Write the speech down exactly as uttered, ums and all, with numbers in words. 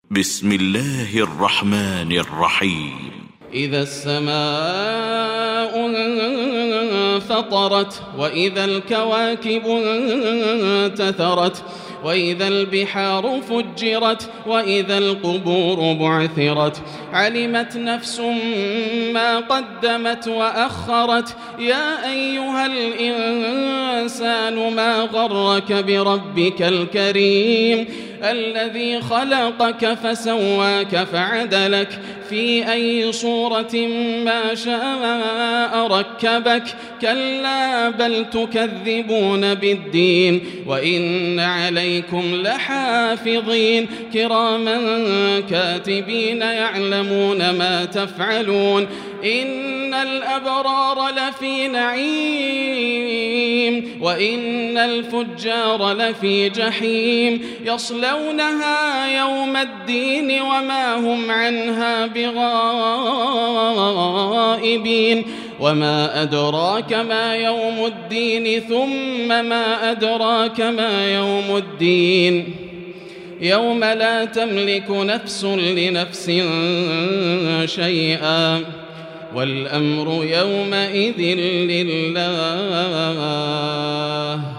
بسم الله الرحمن الرحيم. إذا السماء انفطرت وإذا الكواكب انتثرت وإذا البحار فجرت وإذا القبور بعثرت علمت نفس ما قدمت وأخرت يا أيها الإنسان ما غرك بربك الكريم الذي خلقك فسواك فعدلك في أي صورة ما شاء ركبك كلا بل تكذبون بالدين وإن عليكم لحافظين كراما كاتبين يعلمون ما تفعلون إن الأبرار لفي نعيم وإن الفجار لفي جحيم يصلونها يوم الدين وما هم عنها بغائبين وما أدراك ما يوم الدين ثم ما أدراك ما يوم الدين يوم لا تملك نفس لنفس شيئا والأمر يومئذ لله.